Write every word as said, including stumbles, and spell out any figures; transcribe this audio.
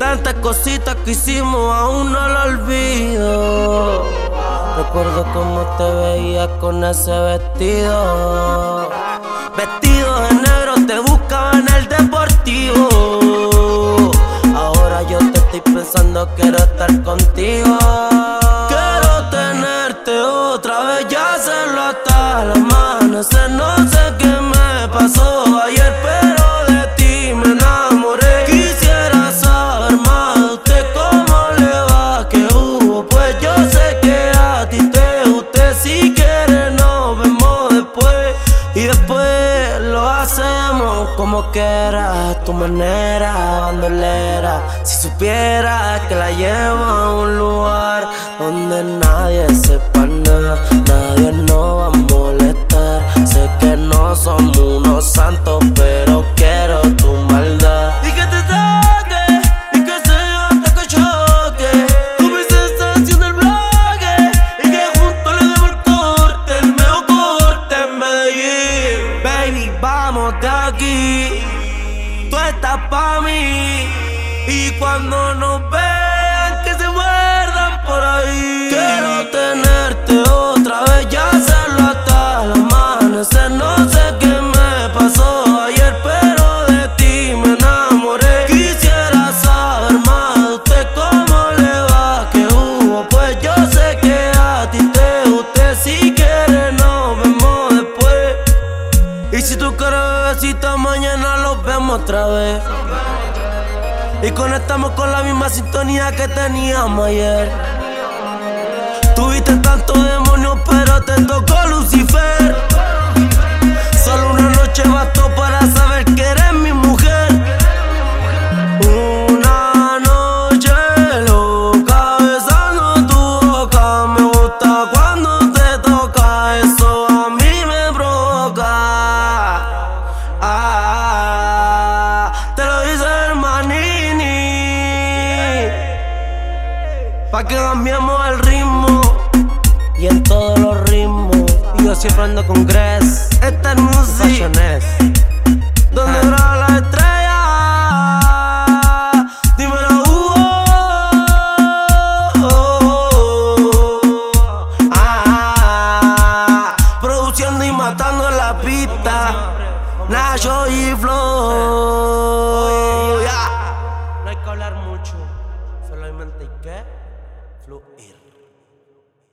tantas cositas que hicimos, aún no lo olvido. Recuerdo cómo te veías con ese vestido. Vestido de negro, te buscaba en el deportivo. Ahora yo te estoy pensando, quiero estar contigo. Quiero tenerte otra vez, ya hacerlo hasta el amanecer. No sé qué me pasó ayer, pero de ti me enamoré. Quisiera saber más de usted, cómo le va, qué hubo. Pues yo sé que a ti te guste. Si quieres nos vemos después, y después lo hacemos como quieras, a tu manera, bandolera. Si supieras que la llevo a un lugar donde nadie sepa nada, nadie nos va a molestar. Sé que no somos unos santos, pero quiero tu maldad. Y que te toque, y que sea hasta que choque. Tu sensación del bloque, y que juntos le demos el corte, el mejor corte en Medellín. Baby, vamos de aquí, tú estás pa' mí. Y cuando nos vean, que se muerdan por ahí. Quiero tenerte otra vez, ya hacerlo hasta el amanecer. No sé qué me pasó ayer, pero de ti me enamoré. Quisiera saber más de usted, cómo le va, qué hubo. Pues yo sé que a ti te guste. Si quieres nos vemos después, y si tú quieres, bebecita, mañana los vemos otra vez. Y conectamos con la misma sintonía que teníamos ayer. Tuviste tanto demonio, pero te tocó Lucifer. Solo una noche bastó para saber que eres mi mujer. Una noche loca besando tu boca. Me gusta cuando te toca, eso a mí me provoca. Ah, te lo dice el Manini, pa' que cambiemos el ritmo y en todos los ritmos. Y yo siempre ando con Gress. Esta es música.